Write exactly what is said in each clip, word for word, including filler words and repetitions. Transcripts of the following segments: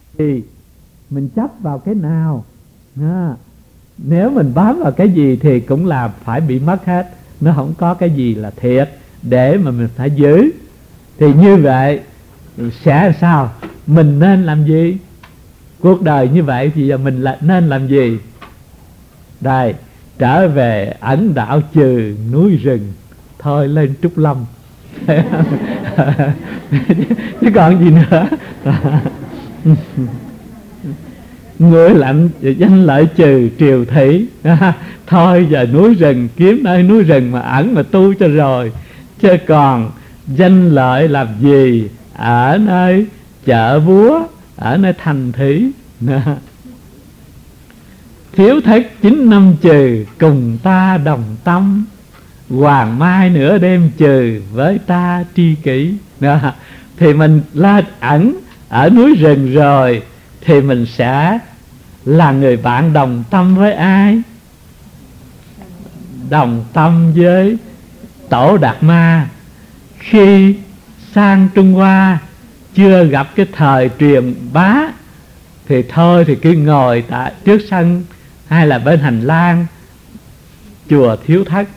thì mình chấp vào cái nào. À, nếu mình bám vào cái gì thì cũng là phải bị mất hết. Nó không có cái gì là thiệt để mà mình phải giữ. Thì như vậy sẽ làm sao? Mình nên làm gì? Cuộc đời như vậy thì giờ mình là nên làm gì? Đây, trở về ẩn đảo trừ núi rừng, thôi lên Trúc Lâm. Chứ còn gì nữa. Người lạnh danh lợi trừ triều thủy. Thôi giờ núi rừng, kiếm nơi núi rừng mà ẩn mà tu cho rồi. Chứ còn danh lợi làm gì ở nơi chợ búa, ở nơi thành thị. Thiếu thất chín năm trừ, cùng ta đồng tâm. Hoàng mai nửa đêm trừ, với ta tri kỷ. Đó. Thì mình lên ẩn ở núi rừng rồi thì mình sẽ là người bạn đồng tâm với ai? Đồng tâm với Tổ Đạt Ma. Khi sang Trung Hoa chưa gặp cái thời truyền bá thì thôi thì cứ ngồi tại trước sân hay là bên hành lang chùa Thiếu Thất,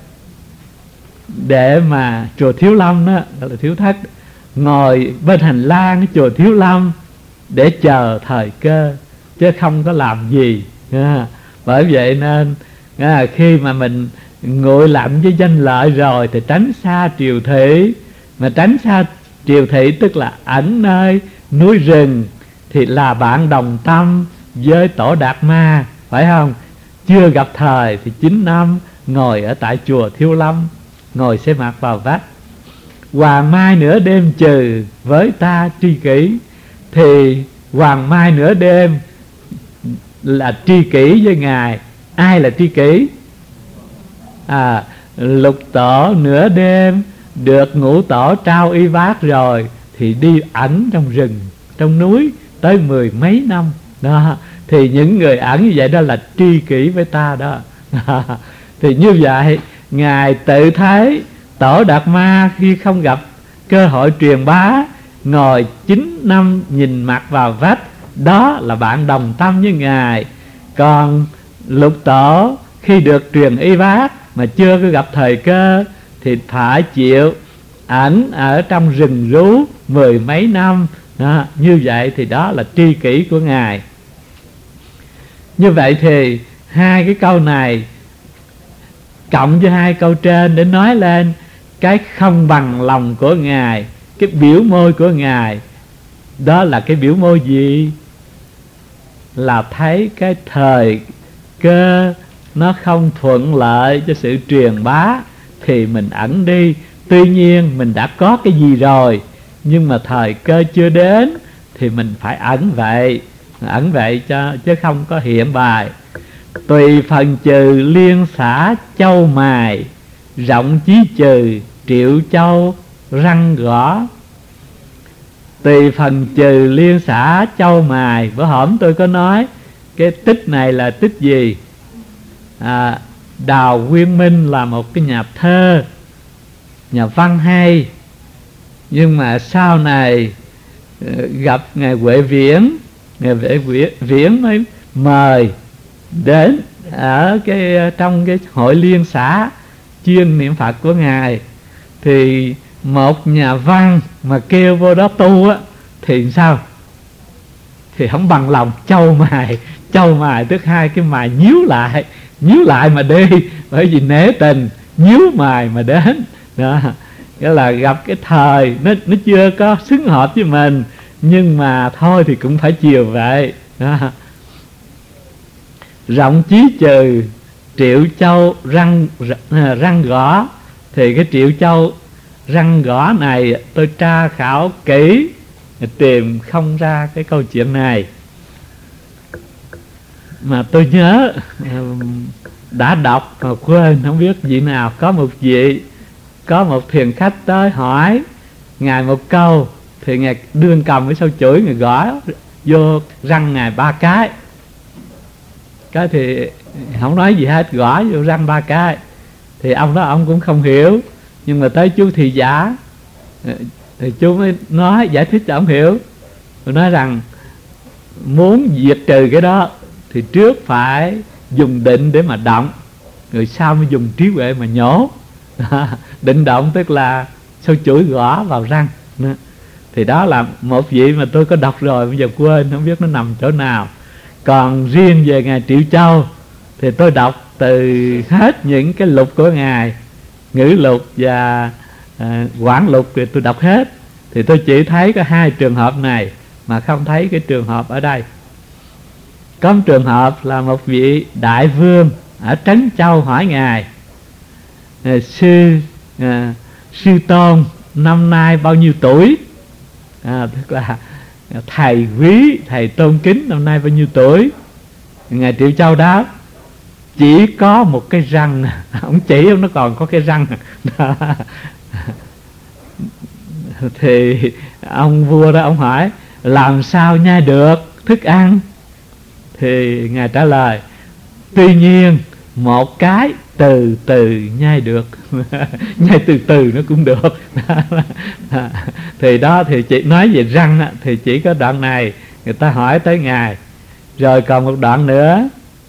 để mà chùa Thiếu Lâm đó, đó là Thiếu Thất, ngồi bên hành lang chùa Thiếu Lâm để chờ thời cơ, chứ không có làm gì. À, bởi vậy nên à, khi mà mình nguội lạnh với danh lợi rồi thì tránh xa triều thị. Mà tránh xa triều thị tức là ẩn nơi núi rừng thì là bạn đồng tâm với Tổ Đạt Ma, phải không? Chưa gặp thời thì chín năm ngồi ở tại chùa Thiếu Lâm, ngồi xe mặt vào vách. Hoàng mai nửa đêm trừ, với ta tri kỷ. Thì hoàng mai nửa đêm là tri kỷ với Ngài. Ai là tri kỷ? À, Lục Tổ nửa đêm được Ngũ Tổ trao y bát rồi thì đi ẩn trong rừng, trong núi tới mười mấy năm đó. Thì những người ẩn như vậy đó là tri kỷ với ta đó. Thì như vậy Ngài tự thấy Tổ Đạt Ma khi không gặp cơ hội truyền bá, ngồi chín năm nhìn mặt vào vách, đó là bạn đồng tâm với Ngài. Còn Lục Tổ khi được truyền y bát mà chưa có gặp thời cơ thì phải chịu ảnh ở trong rừng rú mười mấy năm đó. Như vậy thì đó là tri kỷ của Ngài. Như vậy thì hai cái câu này cộng với hai câu trên để nói lên cái không bằng lòng của Ngài, cái biểu môi của Ngài. Đó là cái biểu môi gì? Là thấy cái thời cơ nó không thuận lợi cho sự truyền bá thì mình ẩn đi. Tuy nhiên mình đã có cái gì rồi, nhưng mà thời cơ chưa đến thì mình phải ẩn vậy. Ẩn vậy cho, chứ không có hiện bài. Tùy phần trừ liên xã châu mài, rộng chí trừ triệu châu răng gõ. Tùy phần trừ liên xã châu mài. Bữa hổm tôi có nói cái tích này là tích gì? à, Đào Nguyên Minh là một cái nhà thơ, nhà văn hay. Nhưng mà sau này gặp Ngài Huệ Viễn, Ngài Huệ Viễn mới mời đến ở cái trong cái hội liên xã chuyên niệm Phật của Ngài. Thì một nhà văn mà kêu vô đó tu á thì sao? Thì không bằng lòng châu mài. Châu mài tức hai cái mài nhíu lại, nhíu lại mà đi, bởi vì nể tình nhíu mài mà đến đó. Nghĩa là gặp cái thời nó, nó chưa có xứng hợp với mình, nhưng mà thôi thì cũng phải chiều vậy đó. Rộng chí trừ triệu châu răng răng gõ. Thì cái triệu châu răng gõ này tôi tra khảo kỹ, tìm không ra cái câu chuyện này. Mà tôi nhớ đã đọc mà quên, không biết vị nào. Có một vị, có một thiền khách tới hỏi Ngài một câu, thì Ngài đương cầm cái sâu chổi, Ngài gõ vô răng Ngài ba cái. Cái thì không nói gì hết, gõ vô răng ba cái. Thì ông đó ông cũng không hiểu. Nhưng mà tới chú thị giả thì chú mới nói giải thích cho ông hiểu. Tôi nói rằng muốn diệt trừ cái đó thì trước phải dùng định để mà động, rồi sau mới dùng trí huệ mà nhổ. Định động tức là sâu chuỗi gõ vào răng. Thì đó là một vị mà tôi có đọc rồi, bây giờ quên không biết nó nằm chỗ nào. Còn riêng về Ngài Triệu Châu thì tôi đọc từ hết những cái lục của Ngài, Ngữ lục và à, Quảng lục thì tôi đọc hết. Thì tôi chỉ thấy có hai trường hợp này, mà không thấy cái trường hợp ở đây. Có một trường hợp là một vị đại vương ở Trấn Châu hỏi Ngài: à, sư à, sư tôn năm nay bao nhiêu tuổi? À, tức là thầy quý, thầy tôn kính năm nay bao nhiêu tuổi? Ngài Triệu Châu đáp: chỉ có một cái răng. Ông chỉ ông nó còn có cái răng. Thì ông vua đó ông hỏi: làm sao nhai được thức ăn? Thì Ngài trả lời: tuy nhiên một cái từ từ nhai được. Nhai từ từ nó cũng được. Thì đó, thì chị nói về răng thì chỉ có đoạn này người ta hỏi tới Ngài. Rồi còn một đoạn nữa,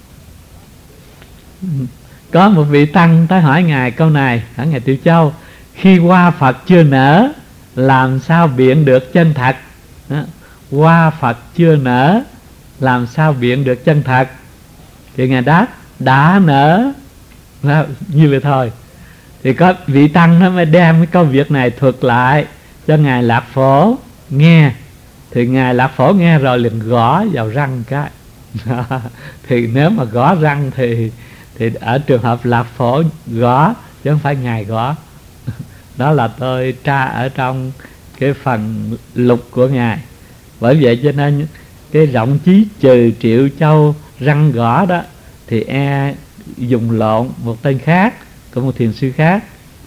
có một vị tăng tới hỏi Ngài câu này, hỏi Ngài Triệu Châu: khi hoa Phật chưa nở, làm sao biện được chân thật? Đó. Hoa Phật chưa nở, làm sao biện được chân thật? Thì Ngài đáp: đã nở. Đó, như vậy thôi. Thì có vị tăng nó mới đem cái câu việc này thuật lại cho Ngài Lạc Phổ nghe. Thì Ngài Lạc Phổ nghe rồi liền gõ vào răng cái. Thì nếu mà gõ răng thì thì ở trường hợp Lạc Phổ gõ, chứ không phải Ngài gõ. Đó là tôi tra ở trong cái phần lục của Ngài. Bởi vậy cho nên cái rộng chí trừ Triệu Châu răng gõ đó thì e dùng lộn một tên khác của một thiền sư khác.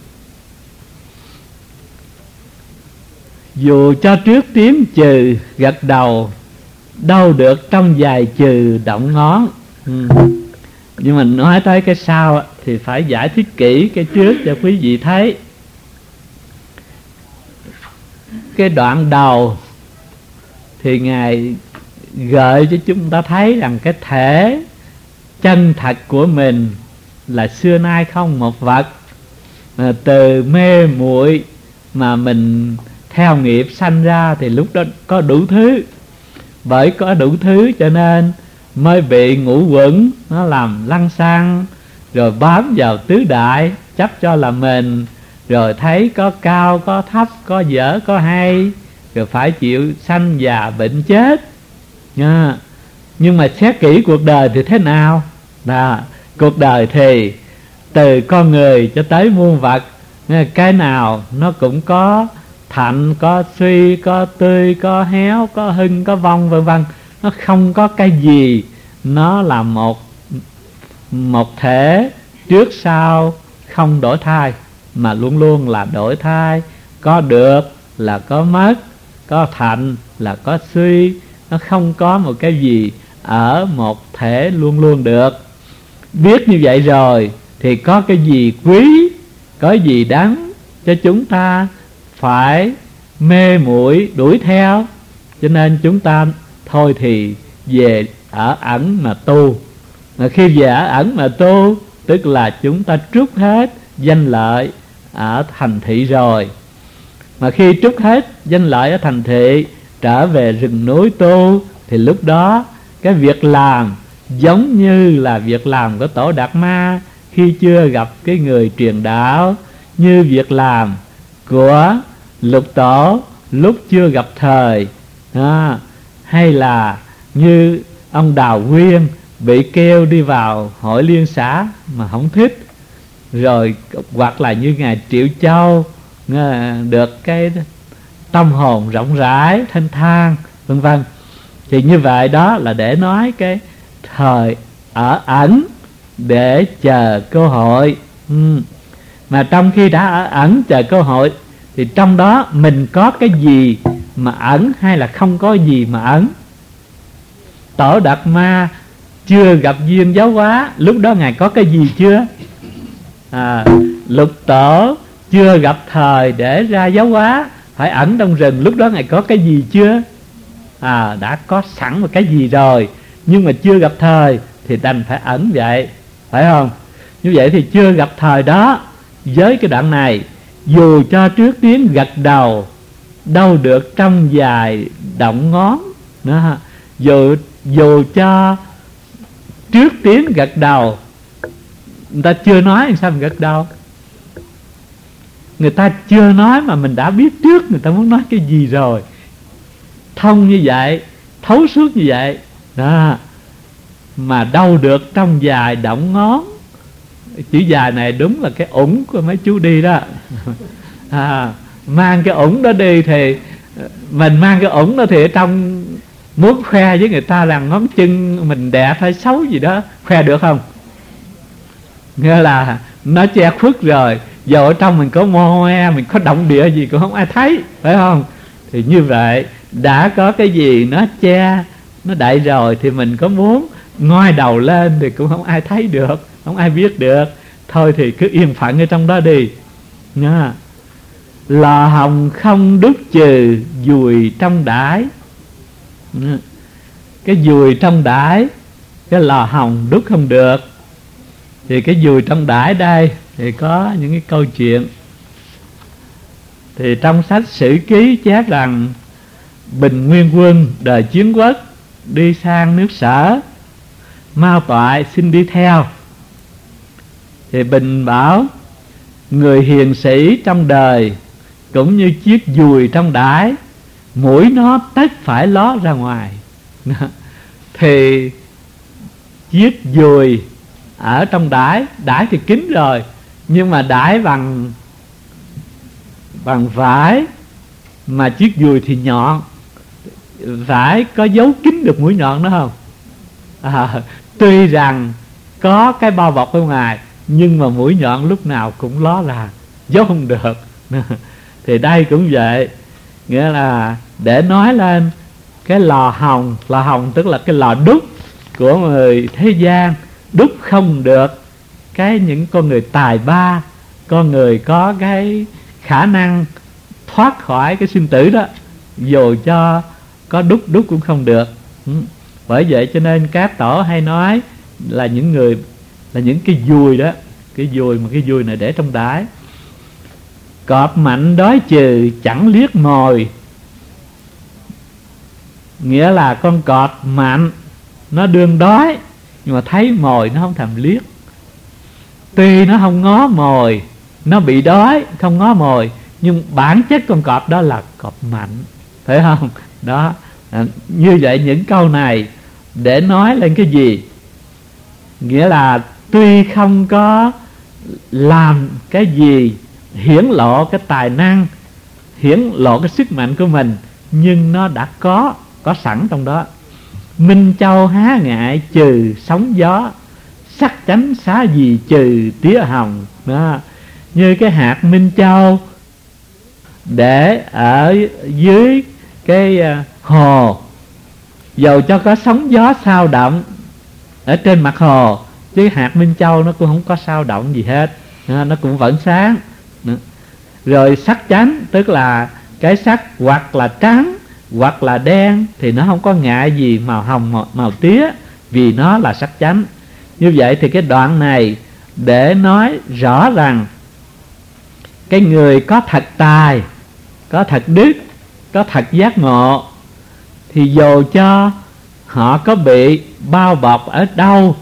Dù cho trước tiếng trừ gật đầu, đâu được trong vài trừ động ngón. ừ. Nhưng mà nói tới cái sau thì phải giải thích kỹ cái trước cho quý vị thấy. Cái đoạn đầu thì Ngài gợi cho chúng ta thấy rằng cái thể chân thật của mình là xưa nay không một vật, mà từ mê muội mà mình theo nghiệp sanh ra thì lúc đó có đủ thứ. Bởi có đủ thứ cho nên mới bị ngũ quẩn nó làm lăng xăng, rồi bám vào tứ đại chấp cho là mình, rồi thấy có cao có thấp, có dở có hay, rồi phải chịu sanh già bệnh chết nha. Nhưng mà xét kỹ cuộc đời thì thế nào? Đó, cuộc đời thì từ con người cho tới muôn vật, cái nào nó cũng có thạnh, có suy, có tươi, có héo, có hưng, có vong vân vân. Nó không có cái gì nó là một một thể trước sau không đổi thay, mà luôn luôn là đổi thay. Có được là có mất, có thạnh là có suy. Nó không có một cái gì ở một thể luôn luôn được. Biết như vậy rồi thì có cái gì quý, có gì đáng cho chúng ta phải mê muội đuổi theo. Cho nên chúng ta thôi thì về ở ẩn mà tu. Mà khi về ở ẩn mà tu, tức là chúng ta trút hết danh lợi ở thành thị rồi. Mà khi trút hết danh lợi ở thành thị, trở về rừng núi tu, thì lúc đó cái việc làm giống như là việc làm của Tổ Đạt Ma khi chưa gặp cái người truyền đạo, như việc làm của Lục Tổ lúc chưa gặp thời, à, hay là như ông Đào Quyên bị kêu đi vào hội liên xã mà không thích, rồi hoặc là như Ngài Triệu Châu được cái tâm hồn rộng rãi thanh thang vân vân. Thì như vậy đó là để nói cái thời ở ẩn để chờ cơ hội. ừ. Mà trong khi đã ở ẩn chờ cơ hội thì trong đó mình có cái gì mà ẩn hay là không có gì mà ẩn? Tổ Đạt Ma chưa gặp duyên giáo hóa, lúc đó Ngài có cái gì chưa? à, Lục Tổ chưa gặp thời để ra giáo hóa, phải ẩn trong rừng, lúc đó Ngài có cái gì chưa? à, đã có sẵn một cái gì rồi nhưng mà chưa gặp thời thì đành phải ẩn vậy, phải không? Như vậy thì chưa gặp thời đó. Với cái đoạn này, dù cho trước tiếng gật đầu, đâu được trong dài động ngón đó. Dù, dù cho trước tiếng gật đầu, người ta chưa nói làm sao mình gật đầu. Người ta chưa nói mà mình đã biết trước người ta muốn nói cái gì rồi. Thông như vậy, thấu suốt như vậy đó. Mà đâu được trong dài động ngón. Chữ dài này đúng là cái ủng của mấy chú đi đó. À, mang cái ủng đó đi thì mình mang cái ủng đó thì ở trong muốn khoe với người ta rằng ngón chân mình đẹp hay xấu gì đó, khoe được không? Nghĩa là nó che khuất rồi, giờ ở trong mình có moe, mình có động địa gì cũng không ai thấy, phải không? Thì như vậy, đã có cái gì nó che, nó đậy rồi thì mình có muốn ngoi đầu lên thì cũng không ai thấy được, không ai biết được. Thôi thì cứ yên phận ở trong đó đi nha. Lò hồng không đúc trừ dùi trong đái. Cái dùi trong đái, cái lò hồng đúc không được. Thì cái dùi trong đái đây thì có những cái câu chuyện. Thì trong sách Sử Ký chép rằng Bình Nguyên Quân đời Chiến Quốc đi sang nước Sở, Mao Toại xin đi theo. Thì Bình bảo người hiền sĩ trong đời cũng như chiếc dùi trong đái, mũi nó tất phải ló ra ngoài. Thì chiếc dùi ở trong đái, đái thì kín rồi, nhưng mà đái bằng bằng vải, mà chiếc dùi thì nhọn. Vải có giấu kín được mũi nhọn đó không? À, tuy rằng có cái bao bọc bên ngoài, nhưng mà mũi nhọn lúc nào cũng ló ra, giấu không được. Thì đây cũng vậy, nghĩa là để nói lên cái lò hồng. Lò hồng tức là cái lò đúc của người thế gian, đúc không được cái những con người tài ba, con người có cái khả năng thoát khỏi cái sinh tử đó, dù cho có đúc đúc cũng không được. Bởi vậy cho nên các tổ hay nói là những người là những cái dùi đó, cái dùi mà cái dùi này để trong đái. Cọp mạnh đói trừ chẳng liếc mồi. Nghĩa là con cọp mạnh nó đương đói, nhưng mà thấy mồi nó không thèm liếc. Tuy nó không ngó mồi, nó bị đói không ngó mồi, nhưng bản chất con cọp đó là cọp mạnh, phải không? Đó, à, như vậy những câu này để nói lên cái gì? Nghĩa là tuy không có làm cái gì hiển lộ cái tài năng, hiển lộ cái sức mạnh của mình, nhưng nó đã có có sẵn trong đó. Minh Châu há ngại trừ sóng gió, sắc chánh xá gì trừ tía hồng. Đó, như cái hạt Minh Châu để ở dưới cái hồ, dầu cho có sóng gió sao động ở trên mặt hồ, chứ hạt Minh Châu nó cũng không có sao động gì hết, nó cũng vẫn sáng. Rồi sắc chánh tức là cái sắc hoặc là trắng hoặc là đen thì nó không có ngại gì màu hồng màu, màu tía, vì nó là sắc chánh. Như vậy thì cái đoạn này để nói rõ rằng cái người có thật tài, có thật đức, có thật giác ngộ, thì dù cho họ có bị bao bọc ở đâu,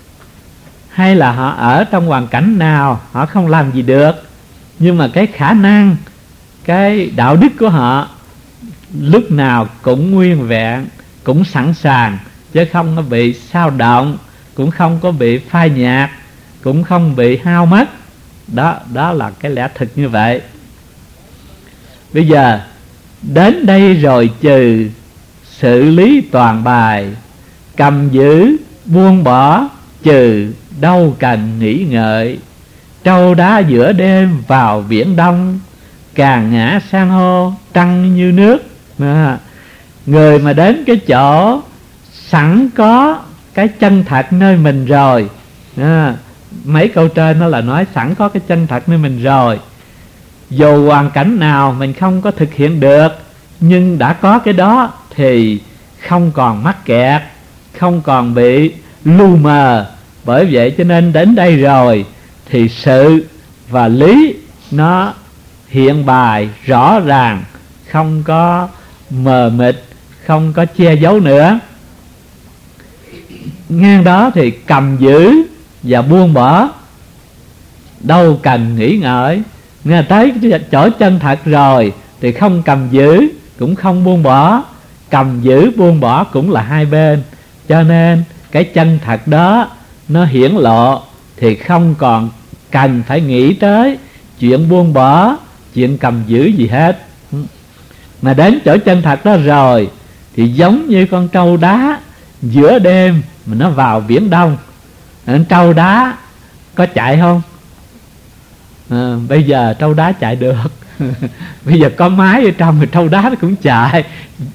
hay là họ ở trong hoàn cảnh nào, họ không làm gì được, nhưng mà cái khả năng, cái đạo đức của họ lúc nào cũng nguyên vẹn, cũng sẵn sàng, chứ không có bị sao động, cũng không có bị phai nhạt, cũng không bị hao mất. Đó, đó là cái lẽ thực như vậy. Bây giờ đến đây rồi trừ xử lý toàn bài, cầm giữ buông bỏ trừ đâu cần nghĩ ngợi. Trâu đá giữa đêm vào biển đông, càng ngã san hô trăng như nước. À, người mà đến cái chỗ sẵn có cái chân thật nơi mình rồi, à, mấy câu trên nó là nói sẵn có cái chân thật nơi mình rồi, dù hoàn cảnh nào mình không có thực hiện được, nhưng đã có cái đó thì không còn mắc kẹt, không còn bị lu mờ. Bởi vậy cho nên đến đây rồi thì sự và lý nó hiện bày rõ ràng, không có mờ mịt, không có che giấu nữa. Ngang đó thì cầm giữ và buông bỏ, đâu cần nghĩ ngợi. Nghe tới chỗ chân thật rồi thì không cầm giữ cũng không buông bỏ, cầm giữ buông bỏ cũng là hai bên. Cho nên cái chân thật đó nó hiển lộ thì không còn cần phải nghĩ tới chuyện buông bỏ, chuyện cầm giữ gì hết. Mà đến chỗ chân thật đó rồi thì giống như con trâu đá giữa đêm mà nó vào biển đông. Trâu đá có chạy không? À, bây giờ trâu đá chạy được. Bây giờ có máy ở trong thì trâu đá nó cũng chạy.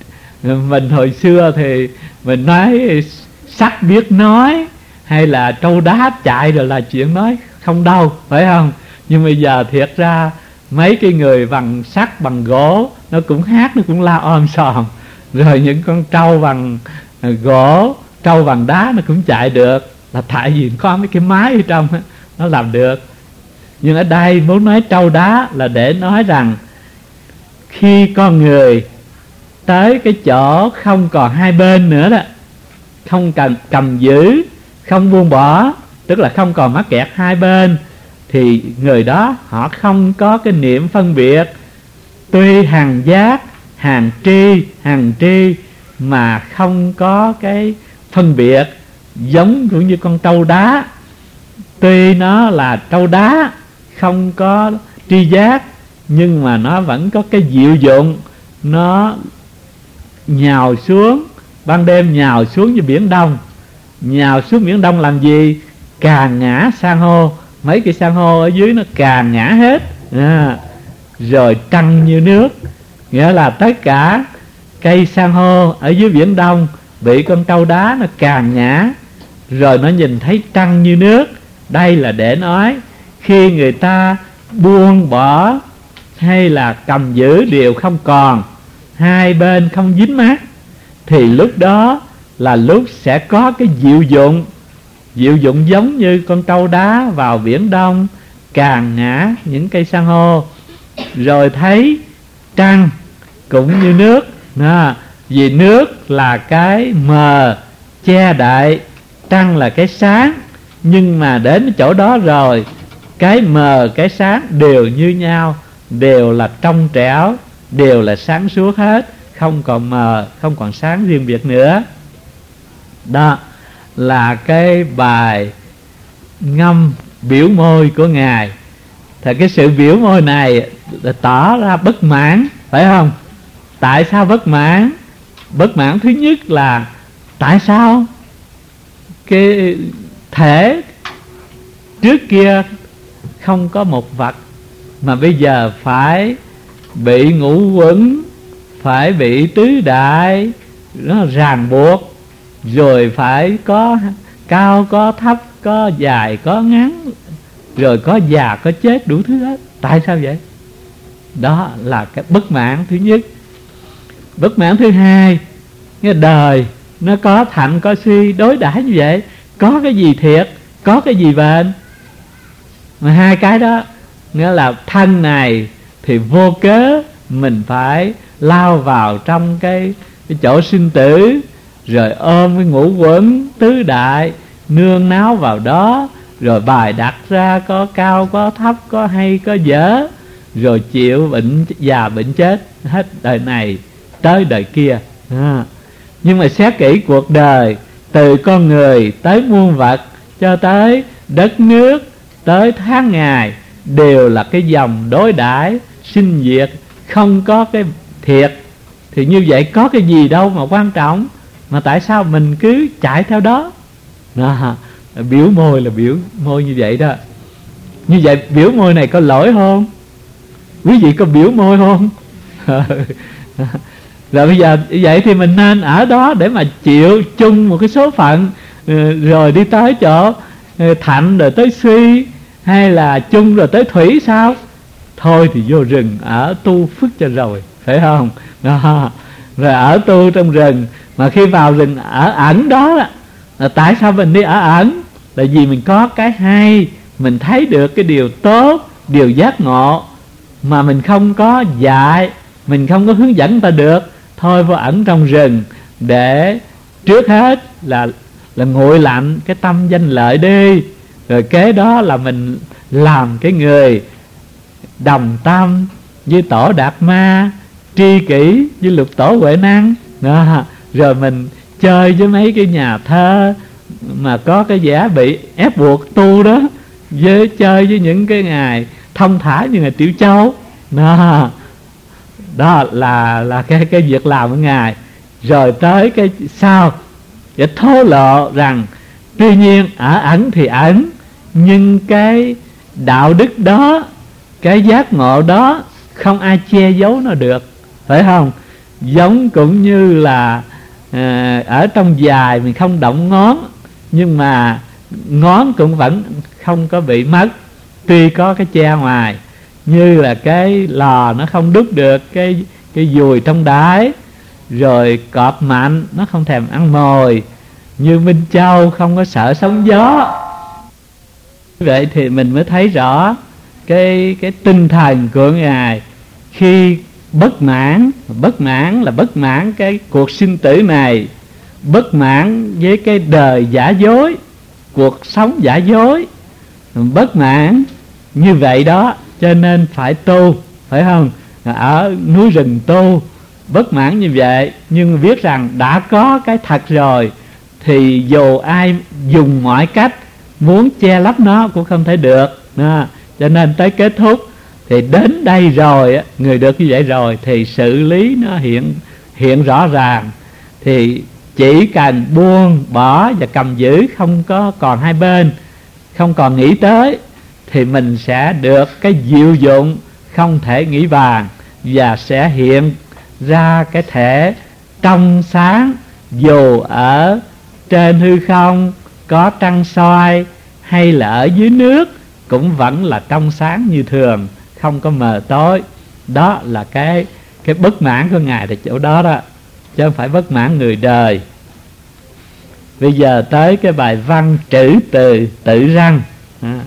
Mình hồi xưa thì mình nói sắt biết nói, hay là trâu đá chạy rồi là chuyện nói không đâu, phải không? Nhưng bây giờ thiệt ra mấy cái người bằng sắt bằng gỗ nó cũng hát, nó cũng la om sòm. Rồi những con trâu bằng gỗ, trâu bằng đá nó cũng chạy được, là tại vì có mấy cái máy ở trong nó làm được. Nhưng ở đây muốn nói trâu đá là để nói rằng khi con người tới cái chỗ không còn hai bên nữa đó, không cần cầm giữ, không buông bỏ, tức là không còn mắc kẹt hai bên, thì người đó họ không có cái niệm phân biệt. Tuy hằng giác, hằng tri, hằng tri mà không có cái phân biệt, giống cũng như con trâu đá. Tuy nó là trâu đá, không có tri giác, nhưng mà nó vẫn có cái diệu dụng. Nó nhào xuống, ban đêm nhào xuống như biển đông. Nhào xuống biển đông làm gì? Càng ngã san hô. Mấy cái san hô ở dưới nó càng ngã hết à. Rồi trăng như nước, nghĩa là tất cả cây san hô ở dưới biển đông bị con trâu đá nó càng ngã, rồi nó nhìn thấy trăng như nước. Đây là để nói khi người ta buông bỏ hay là cầm giữ đều không còn, hai bên không dính mắc, thì lúc đó là lúc sẽ có cái diệu dụng. Diệu dụng giống như con trâu đá vào biển đông càng ngã những cây san hô, rồi thấy trăng cũng như nước à, vì nước là cái mờ che đậy, trăng là cái sáng. Nhưng mà đến chỗ đó rồi, cái mờ cái sáng đều như nhau, đều là trong trẻo, đều là sáng suốt hết, không còn mờ, không còn sáng riêng biệt nữa. Đó là cái bài ngâm biểu môi của Ngài. Thì cái sự biểu môi này tỏ ra bất mãn, phải không? Tại sao bất mãn? Bất mãn thứ nhất là tại sao cái thể trước kia không có một vật, mà bây giờ phải bị ngũ quẩn, phải bị tứ đại nó ràng buộc, rồi phải có cao có thấp, có dài có ngắn, rồi có già có chết, đủ thứ hết. Tại sao vậy? Đó là cái bất mãn thứ nhất. Bất mãn thứ hai, cái đời nó có thạnh có suy, đối đãi như vậy, có cái gì thiệt, có cái gì bền. Mà hai cái đó, nghĩa là thân này thì vô cớ mình phải lao vào trong cái, cái chỗ sinh tử, rồi ôm cái ngũ quẩn tứ đại nương náo vào đó, rồi bài đặt ra có cao có thấp, có hay có dở, rồi chịu bệnh già bệnh chết hết đời này tới đời kia à. Nhưng mà xét kỹ cuộc đời, từ con người tới muôn vật, cho tới đất nước, tới tháng ngày, đều là cái dòng đối đãi sinh diệt, không có cái thiệt. Thì như vậy có cái gì đâu mà quan trọng, mà tại sao mình cứ chạy theo đó à, biểu môi là biểu môi như vậy đó. Như vậy biểu môi này có lỗi không? Quý vị có biểu môi không? Rồi bây giờ vậy thì mình nên ở đó để mà chịu chung một cái số phận, rồi đi tới chỗ thạnh rồi tới suy, hay là chung rồi tới thủy sao? Thôi thì vô rừng ở tu phước cho rồi, phải không? Đó. rồi ở tu trong rừng. Mà khi vào rừng ở ẩn đó là tại sao mình đi ở ẩn? Là vì mình có cái hay, mình thấy được cái điều tốt, điều giác ngộ mà mình không có dạy, mình không có hướng dẫn ta được. Thôi vô ẩn trong rừng để trước hết là là nguội lạnh cái tâm danh lợi đi, rồi kế đó là mình làm cái người đồng tâm với Tổ Đạt Ma, tri kỷ với Lục Tổ Huệ Năng đó. Rồi mình chơi với mấy cái nhà thơ mà có cái vẻ bị ép buộc tu đó, với chơi với những cái ngài thông thả như ngài Tiểu Châu đó. Đó là là cái cái việc làm của ngài. Rồi tới cái sau để thố lộ rằng tuy nhiên ở ẩn thì ẩn, nhưng cái đạo đức đó, cái giác ngộ đó không ai che giấu nó được, phải không? Giống cũng như là à, ở trong dài mình không động ngón, nhưng mà ngón cũng vẫn không có bị mất, tuy có cái che ngoài. Như là cái lò nó không đúc được cái cái dùi trong đáy, rồi cọp mạnh nó không thèm ăn mồi, như Minh Châu không có sợ sóng gió. Vậy thì mình mới thấy rõ cái cái tinh thần của ngài khi bất mãn. Bất mãn là bất mãn cái cuộc sinh tử này, bất mãn với cái đời giả dối, cuộc sống giả dối, bất mãn như vậy đó, cho nên phải tu, phải không? Ở núi rừng tu bất mãn như vậy, nhưng biết rằng đã có cái thật rồi thì dù ai dùng mọi cách muốn che lấp nó cũng không thể được đó. Cho nên tới kết thúc thì đến đây rồi, người được như vậy rồi thì xử lý nó hiện hiện rõ ràng. Thì chỉ cần buông bỏ và cầm giữ, không có còn hai bên, không còn nghĩ tới, thì mình sẽ được cái diệu dụng không thể nghĩ bàn, và sẽ hiện ra cái thể trong sáng. Dù ở trên hư không có trăng soi hay là ở dưới nước cũng vẫn là trong sáng như thường, không có mờ tối. Đó là cái cái bất mãn của ngài là chỗ đó đó, chứ không phải bất mãn người đời. Bây giờ tới cái bài văn trữ từ tự răng. à.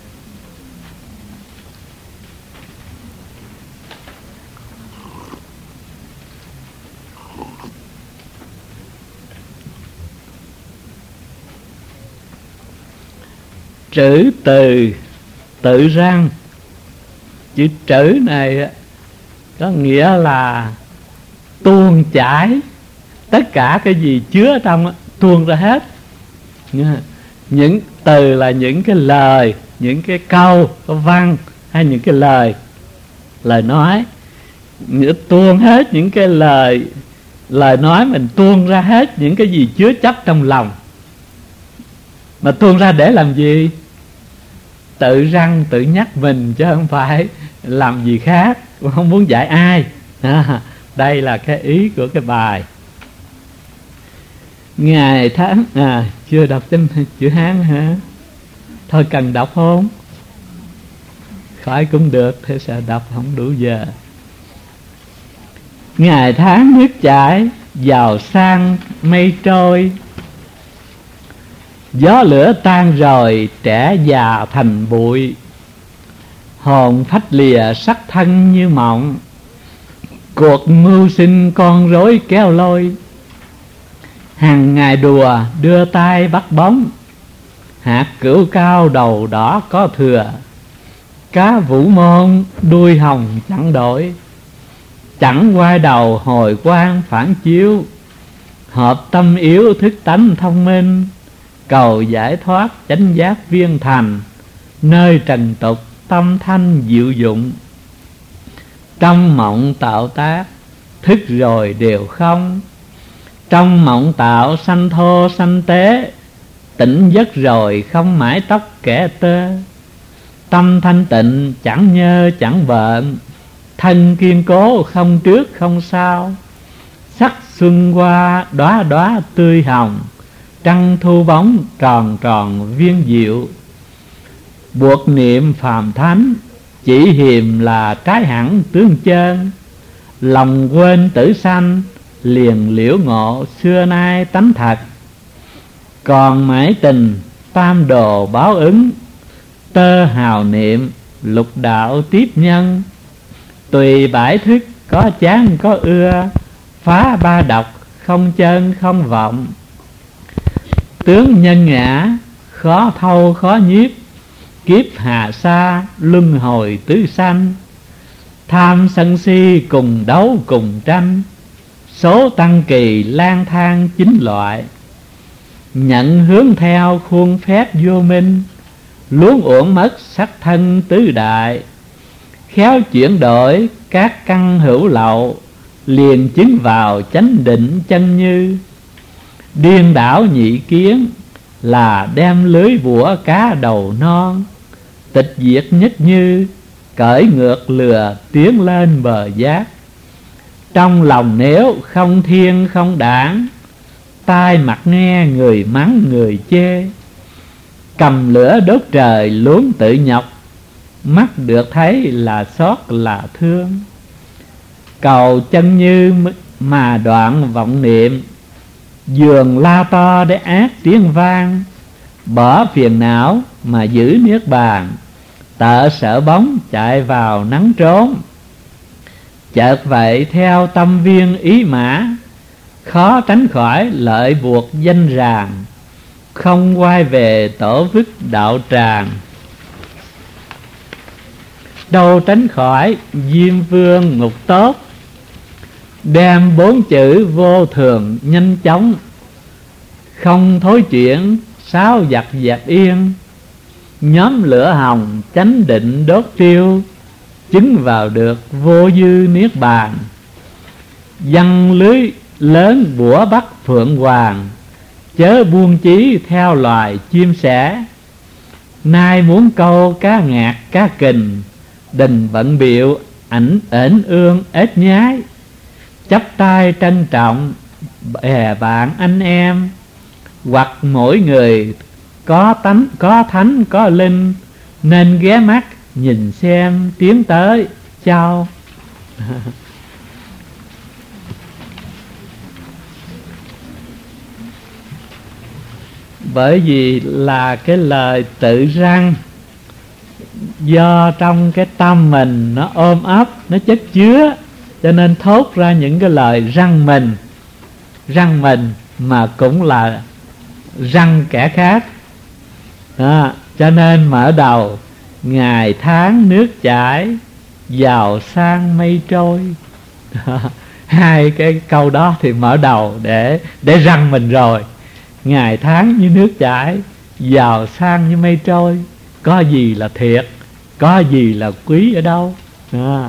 Trữ từ tự răng. Chữ trữ này có nghĩa là tuôn chảy, tất cả cái gì chứa ở trong tuôn ra hết. Những từ là những cái lời, những cái câu, câu văn, hay những cái lời lời nói, tuôn hết những cái lời lời nói mình, tuôn ra hết những cái gì chứa chấp trong lòng. Mà tuôn ra để làm gì? Tự răng tự nhắc mình, chứ không phải làm gì khác, không muốn dạy ai. à, Đây là cái ý của cái bài. Ngày tháng à, chưa đọc tên chữ Hán hả? Thôi cần đọc không? Khỏi cũng được, thế sao đọc không đủ giờ. Ngày tháng nước chảy, giàu sang mây trôi, gió lửa tan rồi trẻ già thành bụi. Hồn phách lìa sắc thân như mộng, cuộc mưu sinh con rối kéo lôi. Hàng ngày đùa đưa tay bắt bóng, hạt cửu cao đầu đỏ có thừa. Cá vũ môn đuôi hồng chẳng đổi, chẳng quay đầu hồi quang phản chiếu. Hợp tâm yếu thức tánh thông minh, cầu giải thoát chánh giác viên thành. Nơi trần tục tâm thanh diệu dụng, trong mộng tạo tác thức rồi đều không. Trong mộng tạo sanh thô sanh tế, tỉnh giấc rồi không mãi tóc kẻ tơ. Tâm thanh tịnh chẳng nhơ chẳng vợn, thân kiên cố không trước không sau. Sắc xuân qua đóa đóa tươi hồng, trăng thu bóng tròn tròn viên diệu. Buộc niệm phàm thánh, chỉ hiềm là trái hẳn tướng chân. Lòng quên tử sanh, liền liễu ngộ xưa nay tánh thật. Còn mãi tình tam đồ báo ứng, tơ hào niệm lục đạo tiếp nhân. Tùy bãi thức có chán có ưa, phá ba độc không chân không vọng. Tướng nhân ngã khó thâu khó nhiếp, kiếp hà sa luân hồi tứ sanh. Tham sân si cùng đấu cùng tranh, số tăng kỳ lang thang chín loại. Nhận hướng theo khuôn phép vô minh, luống uổng mất sắc thân tứ đại. Khéo chuyển đổi các căn hữu lậu, liền chứng vào chánh định chân như. Điên đảo nhị kiến là đem lưới bủa cá đầu non. Tịch diệt nhất như cởi ngược lừa tiến lên bờ giác. Trong lòng nếu không thiên không đảng, tai mặt nghe người mắng người chê. Cầm lửa đốt trời luống tự nhọc, mắt được thấy là xót là thương. Cầu chân như mà đoạn vọng niệm, giường la to để ác tiếng vang. Bỏ phiền não mà giữ niết bàn, tợ sợ bóng chạy vào nắng trốn. Chợt vậy theo tâm viên ý mã, khó tránh khỏi lợi buộc danh ràng. Không quay về tổ vứt đạo tràng, đâu tránh khỏi diêm vương ngục tốt. Đem bốn chữ vô thường nhanh chóng, không thối chuyển sáu giặc dẹp yên. Nhóm lửa hồng chánh định đốt tiêu, chứng vào được vô dư niết bàn. Giăng lưới lớn bủa bắt phượng hoàng, chớ buông chí theo loài chim sẻ. Nay muốn câu cá ngạt cá kình, đừng bận biệu ảnh ển ương ếch nhái. Chắp tay trân trọng bè bạn anh em, hoặc mỗi người có tánh có thánh có linh. Nên ghé mắt nhìn xem tiến tới chào. Bởi vì là cái lời tự răng, do trong cái tâm mình nó ôm ấp, nó chất chứa, cho nên thốt ra những cái lời răng mình. Răng mình mà cũng là răng kẻ khác đó. Cho nên mở đầu ngày tháng nước chảy, giàu sang mây trôi. Hai cái câu đó thì mở đầu để để răng mình rồi. Ngày tháng như nước chảy, giàu sang như mây trôi. Có gì là thiệt, có gì là quý ở đâu à.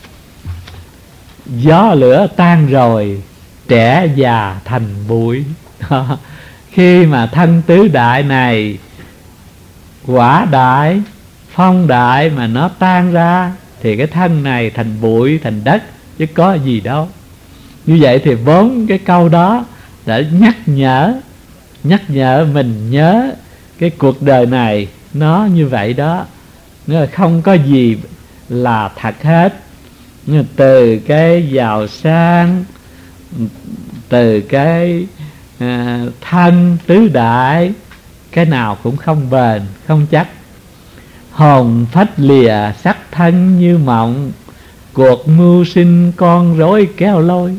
Gió lửa tan rồi, trẻ già thành bụi. Khi mà thân tứ đại này, quả đại, phong đại mà nó tan ra, thì cái thân này thành bụi, thành đất, chứ có gì đâu. Như vậy thì bốn cái câu đó để nhắc nhở, nhắc nhở mình nhớ cái cuộc đời này nó như vậy đó. Nó không có gì là thật hết. Từ cái giàu sang, từ cái à, thân tứ đại, cái nào cũng không bền, không chắc. Hồn phách lìa sắc thân như mộng, cuộc mưu sinh con rối kéo lôi.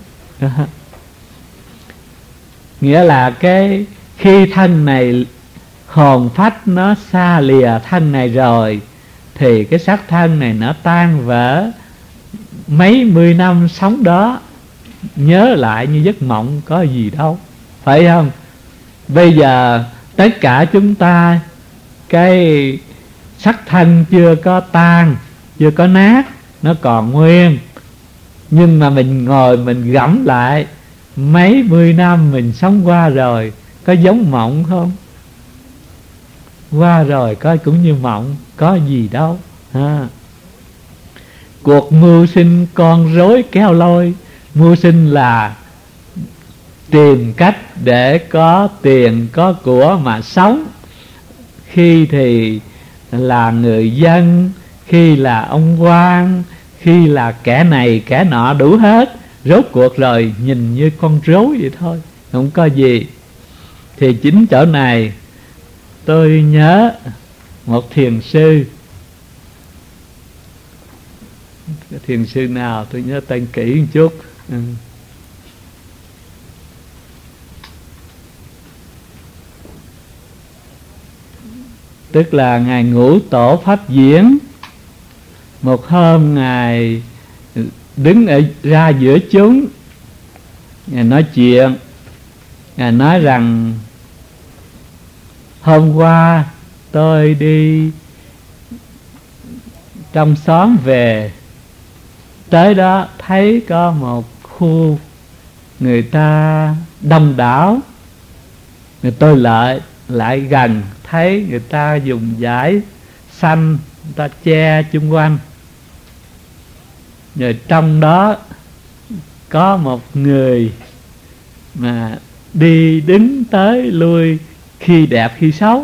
Nghĩa là cái khi thân này, hồn phách nó xa lìa thân này rồi, thì cái xác thân này nó tan vỡ. Mấy mươi năm sống đó nhớ lại như giấc mộng, có gì đâu, phải không? Bây giờ tất cả chúng ta, cái xác thân chưa có tan, chưa có nát, nó còn nguyên. Nhưng mà mình ngồi mình gẫm lại, mấy mươi năm mình sống qua rồi, có giống mộng không? Qua rồi coi cũng như mộng, có gì đâu ha. Cuộc mưu sinh con rối kéo lôi. Mưu sinh là tìm cách để có tiền có của mà sống. Khi thì là người dân, khi là ông quan, khi là kẻ này kẻ nọ đủ hết. rốt cuộc rồi nhìn như con rối vậy thôi, không có gì. Thì chính chỗ này tôi nhớ một thiền sư, cái thiền sư nào tôi nhớ tên kỹ một chút. Ừ. Tức là Ngài Ngũ Tổ Pháp Diễn. Một hôm Ngài đứng ở ra giữa chúng, Ngài nói chuyện. Ngài nói rằng hôm qua tôi đi trong xóm về, tới đó thấy có một khu người ta đông đảo, người tôi lại lại gần thấy người ta dùng vải xanh người ta che chung quanh, rồi trong đó có một người mà đi đứng tới lui, khi đẹp khi xấu.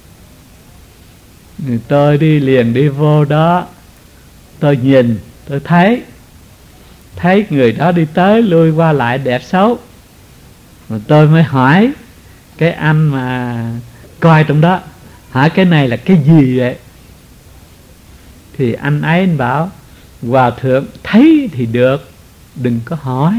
Người tôi đi liền đi vô đó, tôi nhìn, tôi thấy thấy người đó đi tới lui qua lại đẹp xấu. Rồi tôi mới hỏi cái anh mà coi trong đó, hỏi cái này là cái gì vậy? Thì anh ấy anh bảo hòa thượng thấy thì được, đừng có hỏi.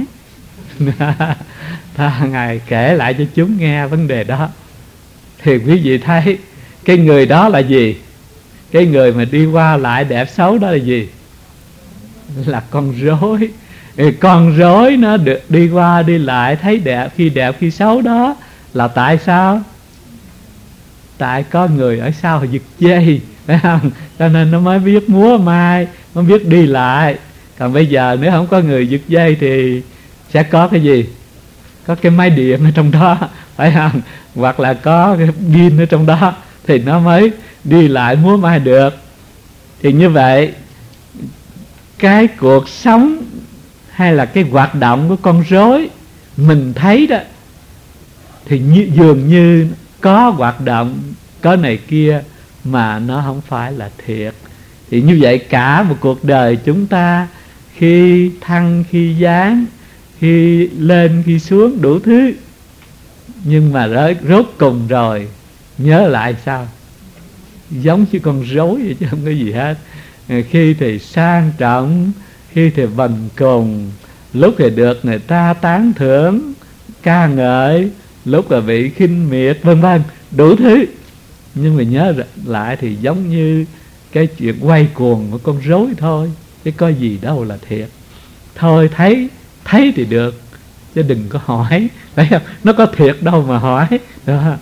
Tha Ngài kể lại cho chúng nghe vấn đề đó. Thì quý vị thấy cái người đó là gì? Cái người mà đi qua lại đẹp xấu đó là gì? Là con rối. Con rối nó được đi qua đi lại thấy đẹp khi đẹp khi xấu đó là tại sao? Tại có người ở sau giật dây, phải không? Cho nên nó mới biết múa mai, nó biết đi lại. Còn bây giờ nếu không có người giật dây thì sẽ có cái gì? Có cái máy điện ở trong đó, phải không? Hoặc là có cái pin ở trong đó thì nó mới đi lại múa mai được. Thì như vậy cái cuộc sống hay là cái hoạt động của con rối mình thấy đó, thì như, dường như có hoạt động, có này kia mà nó không phải là thiệt. Thì như vậy cả một cuộc đời chúng ta, khi thăng khi giáng, khi lên khi xuống đủ thứ, nhưng mà rốt, rốt cùng rồi nhớ lại sao? Giống như con rối vậy chứ không có gì hết. Khi thì sang trọng, khi thì bần cùng, lúc thì được người ta tán thưởng ca ngợi, lúc là bị khinh miệt, vân vân, đủ thứ. Nhưng mà nhớ lại thì giống như cái chuyện quay cuồng của con rối thôi, chứ có gì đâu là thiệt. Thôi thấy thấy thì được, chứ đừng có hỏi, phải không? Nó có thiệt đâu mà hỏi đó.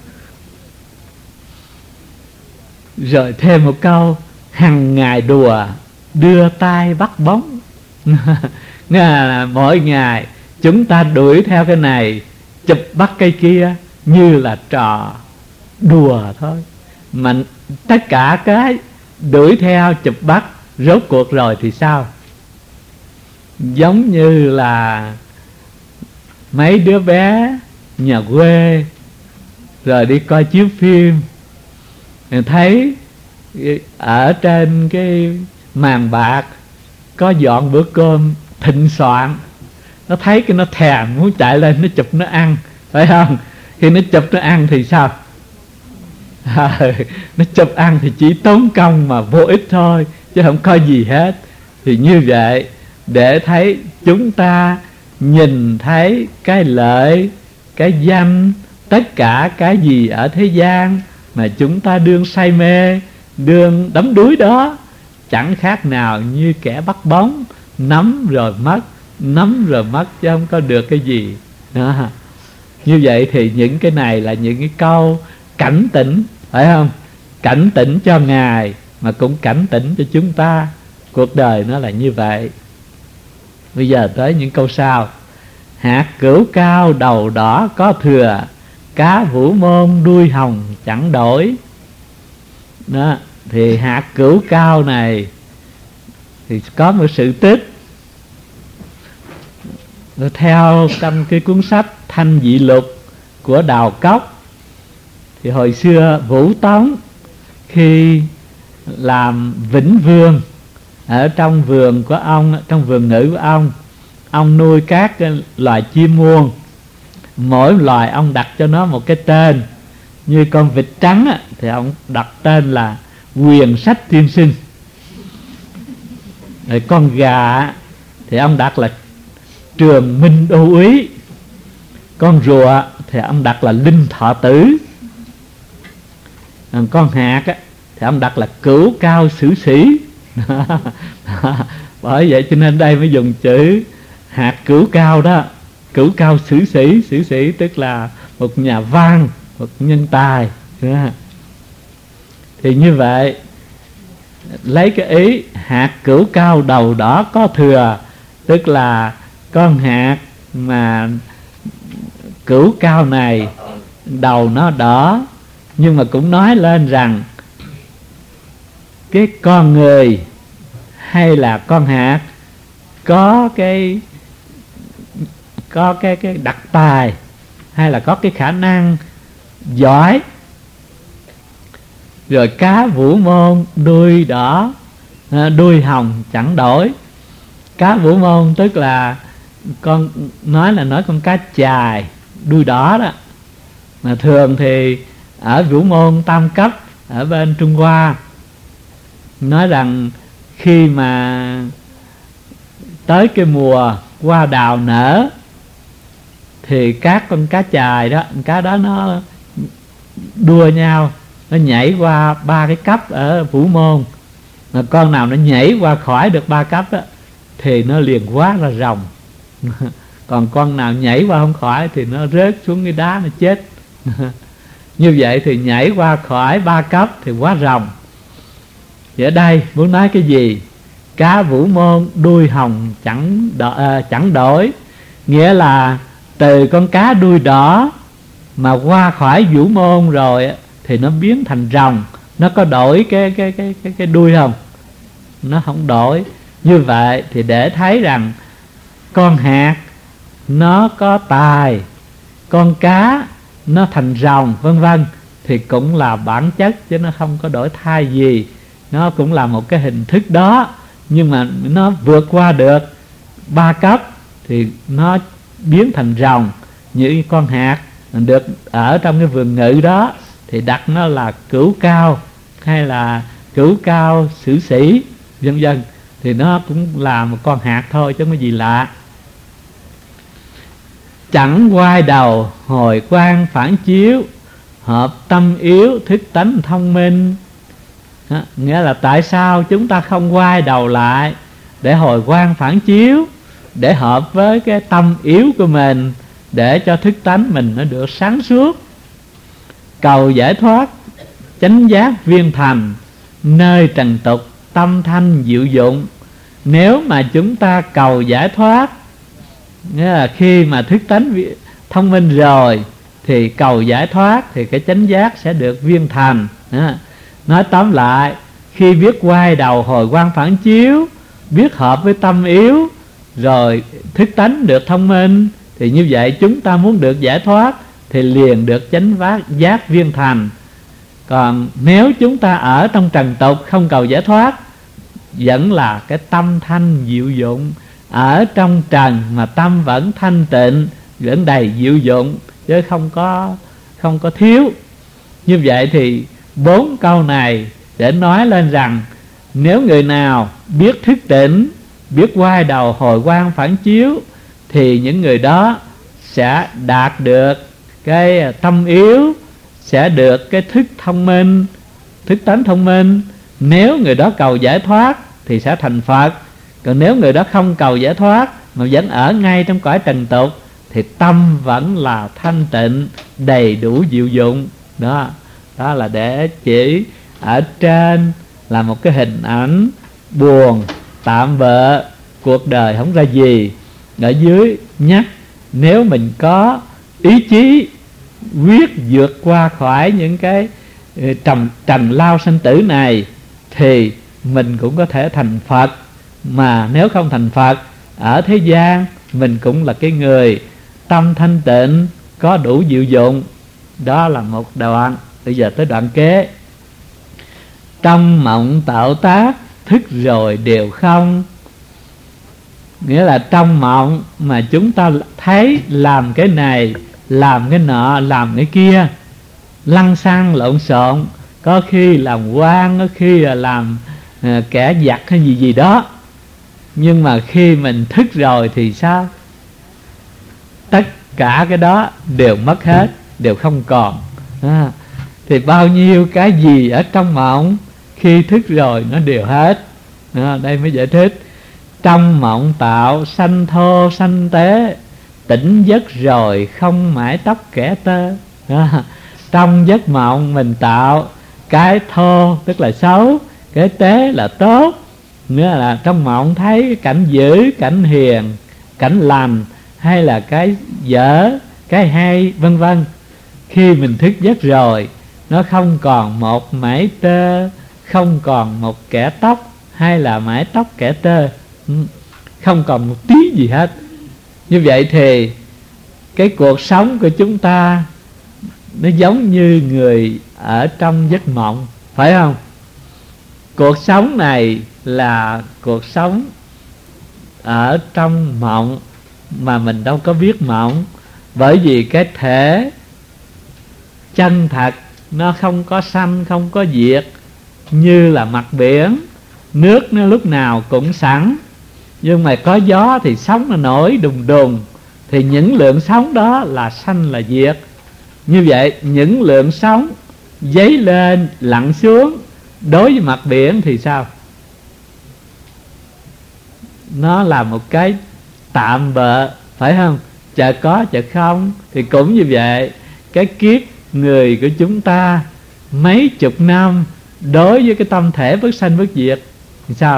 Rồi thêm một câu: hằng ngày đùa đưa tay bắt bóng. Nghĩa là mỗi ngày chúng ta đuổi theo cái này, chụp bắt cái kia, như là trò đùa thôi. Mà tất cả cái đuổi theo chụp bắt rốt cuộc rồi thì sao? Giống như là mấy đứa bé nhà quê rồi đi coi chiếu phim, thấy ở trên cái màn bạc có dọn bữa cơm thịnh soạn, nó thấy cái nó thèm muốn chạy lên nó chụp nó ăn, phải không? Khi nó chụp nó ăn thì sao? À, nó chụp ăn thì chỉ tốn công mà vô ích thôi, chứ không có gì hết. Thì như vậy, để thấy chúng ta nhìn thấy cái lợi, cái danh, tất cả cái gì ở thế gian mà chúng ta đương say mê, đương đắm đuối đó, chẳng khác nào như kẻ bắt bóng, nắm rồi mất, nắm rồi mất, chứ không có được cái gì đó. Như vậy thì những cái này là những cái câu cảnh tỉnh, phải không? Cảnh tỉnh cho Ngài, mà cũng cảnh tỉnh cho chúng ta. Cuộc đời nó là như vậy. Bây giờ tới những câu sau: hạt cửu cao đầu đỏ có thừa, cá vũ môn đuôi hồng chẳng đổi. Đó, thì hạt cửu cao này thì có một sự tích. Theo trong cái cuốn sách Thanh Dị Lục của Đào Cốc, thì hồi xưa Vũ Tống khi làm vĩnh vương ở trong vườn của ông, trong vườn ngự của ông, ông nuôi các cái loài chim muông, mỗi loài ông đặt cho nó một cái tên. Như con vịt trắng á, thì ông đặt tên là Quyền Sách Tiên Sinh. Rồi con gà á, thì ông đặt là Trường Minh Đô Úy. Con rùa thì ông đặt là Linh Thọ Tử. Còn con hạt á, thì ông đặt là Cửu Cao Sử Sĩ. Bởi vậy cho nên đây mới dùng chữ hạt cửu cao đó. Cửu Cao Sử Sĩ. Sử sĩ tức là một nhà văn, một nhân tài. Thì như vậy, lấy cái ý hạt cửu cao đầu đỏ có thừa, tức là con hạt mà cửu cao này đầu nó đỏ. Nhưng mà cũng nói lên rằng cái con người hay là con hạt có cái có cái cái đặc tài hay là có cái khả năng giỏi. Rồi cá vũ môn đuôi đỏ đuôi hồng chẳng đổi. Cá vũ môn tức là con nói là nói con cá chài đuôi đỏ đó. Mà thường thì ở vũ môn tam cấp ở bên Trung Hoa nói rằng khi mà tới cái mùa hoa đào nở thì các con cá chài đó, con cá đó nó đua nhau, nó nhảy qua ba cái cấp ở vũ môn. Mà con nào nó nhảy qua khỏi được ba cấp đó, thì nó liền hóa ra rồng. Còn con nào nhảy qua không khỏi thì nó rớt xuống cái đá nó chết. Như vậy thì nhảy qua khỏi ba cấp thì hóa rồng. Thì ở đây muốn nói cái gì? Cá vũ môn đuôi hồng chẳng đo, à, chẳng đổi. Nghĩa là từ con cá đuôi đỏ mà qua khỏi vũ môn rồi thì nó biến thành rồng. Nó có đổi cái, cái, cái, cái, cái đuôi không? Nó không đổi. Như vậy thì để thấy rằng con hạt nó có tài, con cá nó thành rồng vân vân, thì cũng là bản chất chứ nó không có đổi thay gì. Nó cũng là một cái hình thức đó, nhưng mà nó vượt qua được ba cấp thì nó biến thành rồng. Như con hạt được ở trong cái vườn ngự đó thì đặt nó là Cửu Cao hay là Cửu Cao Sử Sĩ vân vân, thì nó cũng là một con hạt thôi chứ không có gì lạ. Chẳng quay đầu hồi quang phản chiếu, hợp tâm yếu thức tánh thông minh. Đó, nghĩa là tại sao chúng ta không quay đầu lại để hồi quang phản chiếu, để hợp với cái tâm yếu của mình, để cho thức tánh mình nó được sáng suốt. Cầu giải thoát chánh giác viên thành, nơi trần tục tâm thanh diệu dụng. Nếu mà chúng ta cầu giải thoát, nghĩa là khi mà thức tánh thông minh rồi thì cầu giải thoát thì cái chánh giác sẽ được viên thành. Nói tóm lại, khi biết quay đầu hồi quang phản chiếu, biết hợp với tâm yếu, rồi thức tánh được thông minh, thì như vậy chúng ta muốn được giải thoát thì liền được chánh giác viên thành. Còn nếu chúng ta ở trong trần tục không cầu giải thoát, vẫn là cái tâm thanh diệu dụng. Ở trong trần mà tâm vẫn thanh tịnh, vẫn đầy diệu dụng, chứ không có không có thiếu. Như vậy thì bốn câu này để nói lên rằng nếu người nào biết thức tỉnh, biết quay đầu hồi quang phản chiếu, thì những người đó sẽ đạt được cái tâm yếu, sẽ được cái thức thông minh, thức tánh thông minh. Nếu người đó cầu giải thoát thì sẽ thành Phật. Còn nếu người đó không cầu giải thoát mà vẫn ở ngay trong cõi trần tục thì tâm vẫn là thanh tịnh, đầy đủ diệu dụng. Đó, đó là để chỉ ở trên là một cái hình ảnh buồn, tạm bợ, cuộc đời không ra gì. Ở dưới nhắc nếu mình có ý chí quyết vượt qua khỏi những cái trầm trần lao sanh tử này thì mình cũng có thể thành Phật. Mà nếu không thành Phật, ở thế gian mình cũng là cái người tâm thanh tịnh, có đủ diệu dụng. Đó là một đoạn. Bây giờ tới đoạn kế. Trong mộng tạo tác, thức rồi đều không. Nghĩa là trong mộng mà chúng ta thấy làm cái này, làm cái nọ, làm cái kia, lăng xăng lộn xộn, có khi làm quan, có khi là làm uh, kẻ giặc hay gì gì đó. Nhưng mà khi mình thức rồi thì sao? Tất cả cái đó đều mất hết, đều không còn. à, Thì bao nhiêu cái gì ở trong mộng khi thức rồi nó đều hết. à, Đây mới giải thích. Trong mộng tạo sanh thô sanh tế, tỉnh giấc rồi không mãi tóc kẻ tơ. à, Trong giấc mộng mình tạo cái thô tức là xấu, cái tế là tốt. Nghĩa là trong mộng thấy cái cảnh dữ, cảnh hiền, cảnh lành, hay là cái dở, cái hay, vân vân. Khi mình thức giấc rồi, nó không còn một mảy tơ, không còn một kẻ tóc, hay là mái tóc kẻ tơ, không còn một tí gì hết. Như vậy thì cái cuộc sống của chúng ta nó giống như người ở trong giấc mộng, phải không? Cuộc sống này là cuộc sống ở trong mộng mà mình đâu có biết mộng. Bởi vì cái thể chân thật nó không có sanh, không có diệt, như là mặt biển. Nước nó lúc nào cũng sẵn, nhưng mà có gió thì sóng nó nổi đùng đùng. Thì những lượng sóng đó là sanh là diệt. Như vậy những lượng sóng dấy lên lặn xuống, đối với mặt biển thì sao? Nó là một cái tạm bợ, phải không? Chợ có chợ không. Thì cũng như vậy, cái kiếp người của chúng ta mấy chục năm đối với cái tâm thể bất sanh bất diệt thì sao?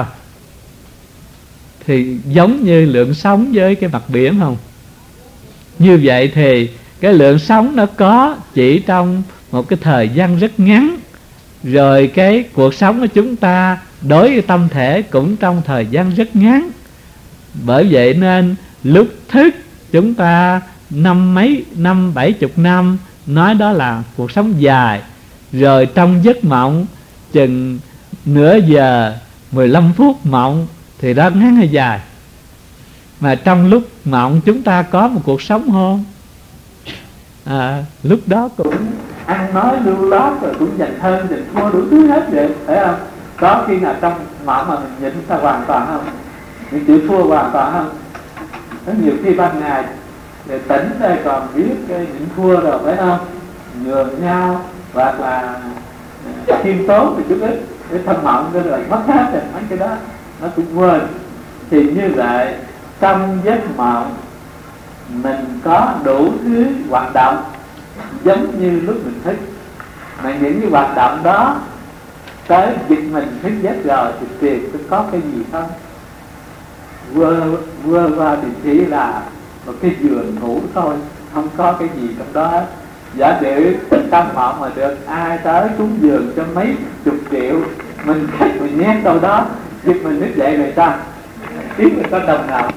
Thì giống như lượng sóng với cái mặt biển không? Như vậy thì cái lượng sóng nó có chỉ trong một cái thời gian rất ngắn. Rồi cái cuộc sống của chúng ta đối với tâm thể cũng trong thời gian rất ngắn. Bởi vậy nên lúc thức chúng ta năm mấy, năm bảy chục năm, nói đó là cuộc sống dài. Rồi trong giấc mộng chừng nửa giờ, mười lăm phút mộng thì đó ngắn hay dài? Mà trong lúc mộng chúng ta có một cuộc sống không? À, lúc đó cũng ăn nói lưu lót, rồi cũng giành hơn giành thua đủ thứ hết vậy, phải không? Có khi nào trong mộng mà mình nhịn ta hoàn toàn không? Mình chịu thua hoàn toàn không? Có nhiều khi ban ngày để tỉnh đây còn biết cái nhịn thua rồi, phải không? Nhường nhau hoặc là khiêm tốn một chút ít, cái thâm mộng cái là mất hết rồi, mấy cái đó nó cũng quên. Thì như vậy trong giấc mộng mình có đủ thứ hoạt động giống như lúc mình thức. Mà những cái hoạt động đó tới việc mình thức giấc rồi thì tiền tôi có cái gì không? Vừa vừa qua thì chỉ là một cái giường ngủ thôi, không có cái gì trong đó. Giả sử trong mộng mà được ai tới cúng giường cho mấy chục triệu, mình khách mình nhét đâu đó, việc mình thức dậy rồi sao? Biết mình có đồng nào